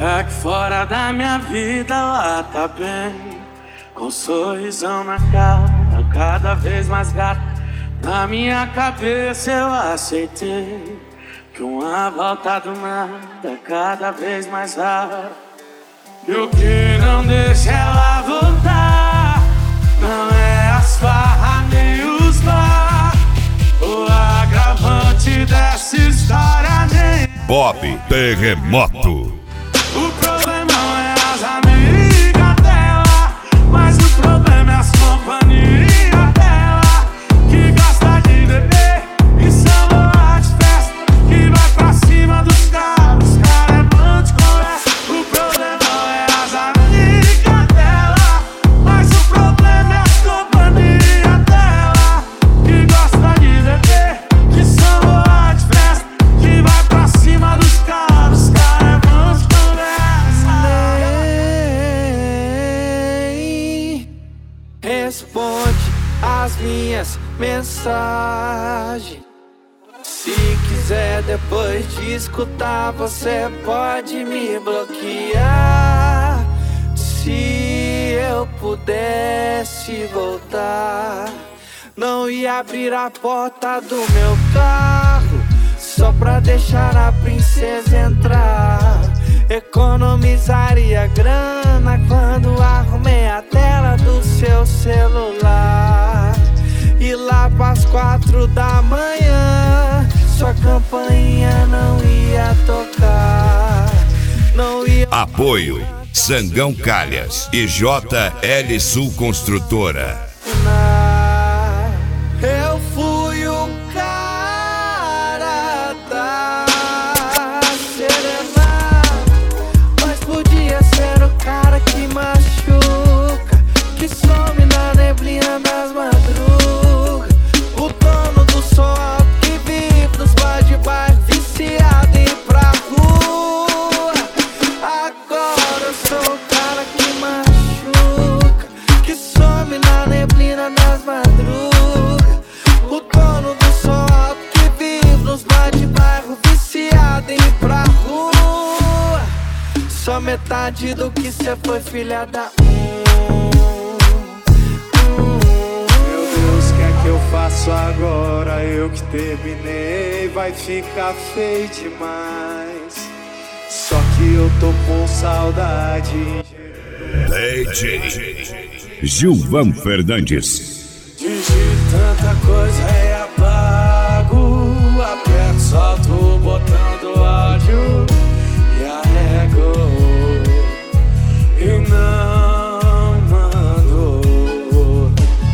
Aqui fora da minha vida ela tá bem, com um sorrisão na cara, cada vez mais gata. Na minha cabeça eu aceitei que uma volta do nada cada vez mais rara. E o que não deixa ela voltar não é as farras nem os bar, o agravante dessa história nem Bob Terremoto. o problema não é as amigas dela, mas o problema é as companhias dela, que gosta de beber e samba de festa, que vai pra cima dos caras, os caras é bom de conversa. O problema não é as amigas dela, mas o problema é as companhias dela, que gosta de beber, que samba de festa, que vai pra cima dos caras, os caras é bom de responde as minhas mensagens. Se quiser depois de escutar, você pode me bloquear. Se eu pudesse voltar, não ia abrir a porta do meu carro só pra deixar a princesa entrar. Economizaria grana quando arrumei a tela do seu celular. E lá pras 4 da manhã sua campainha não ia tocar, não ia. Apoio Sangão Calhas e JL Sul Construtora. Eu fui o cara da serenata, mas podia ser o cara que machuca, que some na neblina das madrugas, o dono do som alto que vive nos bar de bairro, viciado em ir pra rua. Agora eu sou o cara que machuca, que some na neblina das madrugas, o dono do som alto que vive nos bar de bairro, viciado em ir pra rua. Só metade do que cê foi, filha da Meu Deus, o que é que eu faço agora? Eu que terminei, vai ficar feio demais. Só que eu tô com saudade DJ Gilvan Fernandes. de tanta coisa e apago, aperto, solto o botão do áudio e arrego e não mando.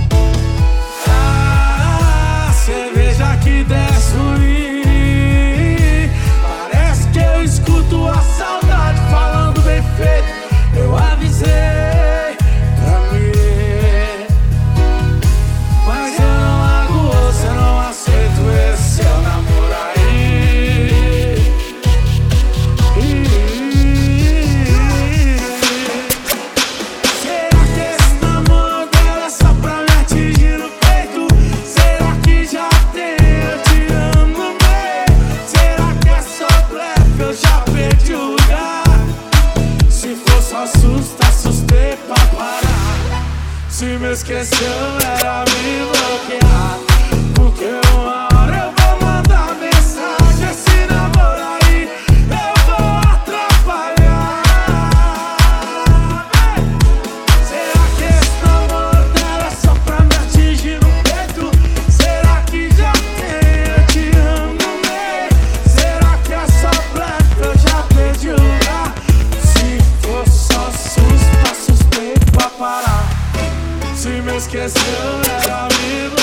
A cerveja que desce ruim, parece que eu escuto a saudade falando bem feito. Eu avisei pra mim, mas eu não largo você, não aceito esse seu namoro aí. Será que esse namoro dela é só pra me atingir no peito? Será que já tem eu te amo no meio? Será que é só blefe, eu já perdi o lugar? Se for só susto, assustei pra parar. Se me esqueceu era me bloquear, porque uma hora eu vou mandar mensagem. Esse namoro aí eu vou atrapalhar. Será que esse namoro dela é só pra me atingir no peito? Será que já tem eu te amo no meio? Será que é só blefe, eu já perdi o lugar? Se for só susto, assustei pra parar. Se me esqueceu era me